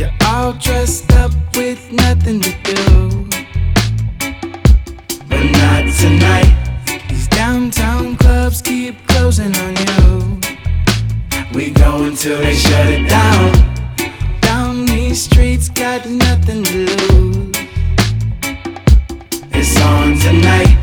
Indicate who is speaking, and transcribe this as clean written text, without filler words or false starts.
Speaker 1: You're all dressed up with nothing to do, but not tonight. These downtown clubs keep closing on you. We go until they shut it down. Down these streets, got nothing to lose. It's on tonight.